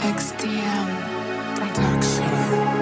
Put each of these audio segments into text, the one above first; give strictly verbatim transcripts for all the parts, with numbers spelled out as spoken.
экс ди эм Production.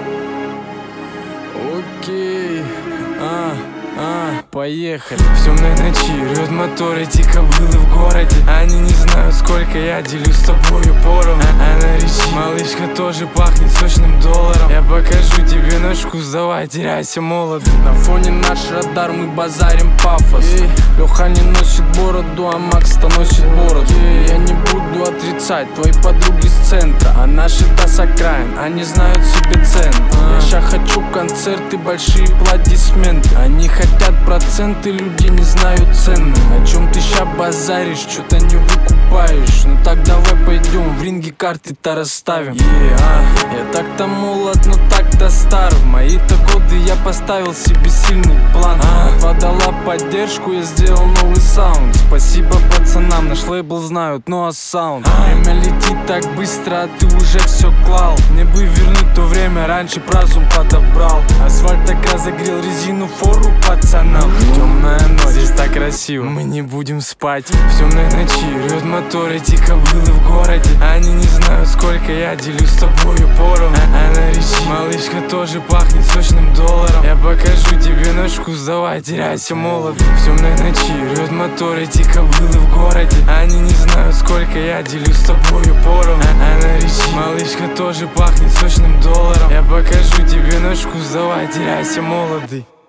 Окей, а, а, поехали. В темной ночи рвет мотор, эти кобылы в городе. Они не знают, сколько я делю с тобою поровну. А, она речит, малышка тоже пахнет сочным долларом. Я покажу тебе наш вкус, давай, теряйся, молод. На фоне наш радар, мы базарим пафос. Леха не носит бороду, а Макс-то носит бороду. Я не буду отрицать, твои подруги с центра, а наши-то с окраин, они знают себе цену. Я ща хочу концерты, большие аплодисменты. Они хотят проценты, люди не знают цены. О чем ты ща базаришь, что-то не выкупаешь. Ну так давай пойдем, в ринге карты-то расставим. yeah, Я так-то молод, но так-то стар. В мои-то годы я поставил себе сильный план. Подала поддержку, я сделал новый саунд. Спасибо пацанам, наш лейбл знают, ну а саунд. Время летит так быстро, а ты уже все клал. Мне бы вернуть то время, раньше разум подобрал. Асфальт так разогрел резину, фору пацанам. Темная ночь, здесь так красиво, мы не будем спать. В темной ночи рвет мотор, эти кобылы в городе. Они не знают, сколько я делю с тобою поровну. а, Она речит, малышка тоже пахнет сочным долларом. Я покажу тебе наш вкус, давай, теряйся, молод. В темной ночи рвет мотор, эти кобылы в городе. Они не знают, сколько я делю с тобою поровну. а, Она речит, малышка тоже пахнет сочным долларом. Я покажу тебе наш вкус, давай, теряйся, молодый.